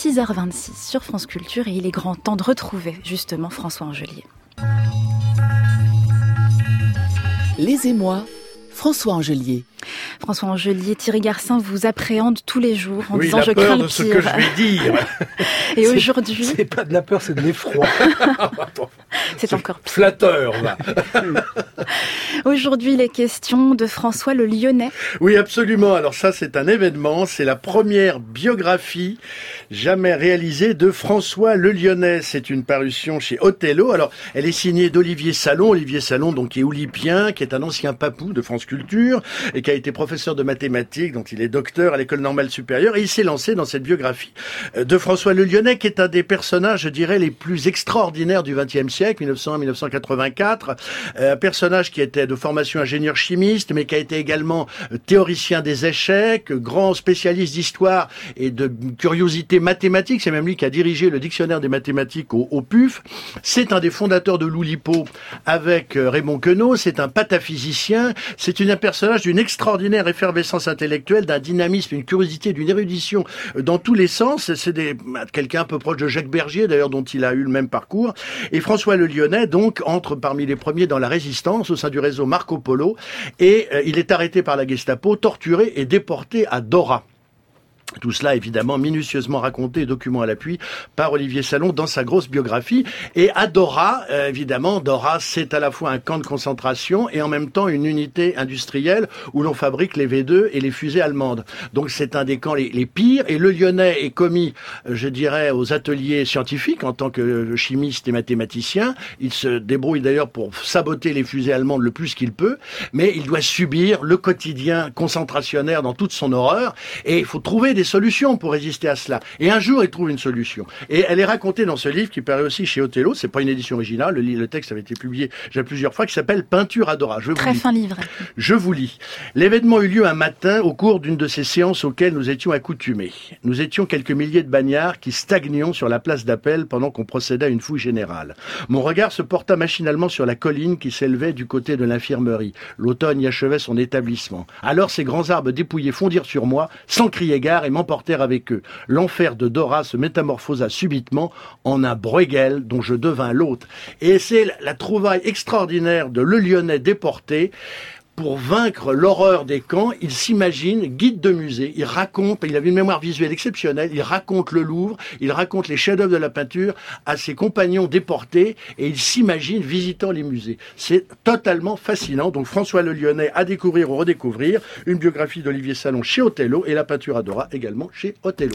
6h26 sur France Culture et il est grand temps de retrouver justement François Angelier. Les émois, François Angelier. François Angelier, Thierry Garcin vous appréhende tous les jours en disant je crains le pire. ce que je vais dire. Et aujourd'hui, c'est pas de la peur, c'est de l'effroi. c'est encore pire. Flatteur, là. Aujourd'hui, les questions de François le Lyonnais. Oui, absolument. Alors ça, c'est un événement. C'est la première biographie jamais réalisée de François le Lyonnais. C'est une parution chez Othello. Alors, elle est signée d'Olivier Salon. Olivier Salon, donc, qui est oulipien, qui est un ancien papou de France Culture et qui a été professeur de mathématiques, donc il est docteur à l'école normale supérieure. Et il s'est lancé dans cette biographie de François le Lyonnais, qui est un des personnages, je dirais, les plus extraordinaires du XXe siècle, 1901-1984. Un personnage qui était de formation ingénieur chimiste, mais qui a été également théoricien des échecs, grand spécialiste d'histoire et de curiosité mathématique. C'est même lui qui a dirigé le dictionnaire des mathématiques au PUF. C'est un des fondateurs de l'Oulipo avec Raymond Queneau. C'est un pataphysicien. C'est un personnage d'une extraordinaire effervescence intellectuelle, d'un dynamisme, une curiosité, d'une érudition dans tous les sens. C'est quelqu'un un peu proche de Jacques Bergier, d'ailleurs, dont il a eu le même parcours. Et François le Lyonnais, donc, entre parmi les premiers dans la résistance au sein du réseau Marco Polo. Et il est arrêté par la Gestapo, torturé et déporté à Dora. Tout cela, évidemment, minutieusement raconté et document à l'appui par Olivier Salon dans sa grosse biographie. Et à Dora, évidemment, Dora, c'est à la fois un camp de concentration et en même temps une unité industrielle où l'on fabrique les V2 et les fusées allemandes. Donc c'est un des camps les pires. Et le Lyonnais est commis, je dirais, aux ateliers scientifiques en tant que chimiste et mathématicien. Il se débrouille d'ailleurs pour saboter les fusées allemandes le plus qu'il peut. Mais il doit subir le quotidien concentrationnaire dans toute son horreur. Et il faut trouver des solutions pour résister à cela. Et un jour, il trouve une solution. Et elle est racontée dans ce livre qui paraît aussi chez Othello. C'est pas une édition originale. Le texte avait été publié déjà plusieurs fois, qui s'appelle Peinture à Dora. Très fin livre. Je vous lis. L'événement eut lieu un matin au cours d'une de ces séances auxquelles nous étions accoutumés. Nous étions quelques milliers de bagnards qui stagnions sur la place d'Appel pendant qu'on procédait à une fouille générale. Mon regard se porta machinalement sur la colline qui s'élevait du côté de l'infirmerie. L'automne y achevait son établissement. Alors ces grands arbres dépouillés fondirent sur moi, sans crier gare, et m'emportèrent avec eux. L'enfer de Dora se métamorphosa subitement en un Bruegel dont je devins l'hôte. Et c'est la trouvaille extraordinaire de Le Lyonnais déporté. Pour vaincre l'horreur des camps, il s'imagine guide de musée, il avait une mémoire visuelle exceptionnelle, il raconte le Louvre, il raconte les chefs-d'œuvre de la peinture à ses compagnons déportés et il s'imagine visitant les musées. C'est totalement fascinant. Donc François le Lyonnais à découvrir ou redécouvrir, une biographie d'Olivier Salon chez Othello et La peinture à Dora également chez Othello.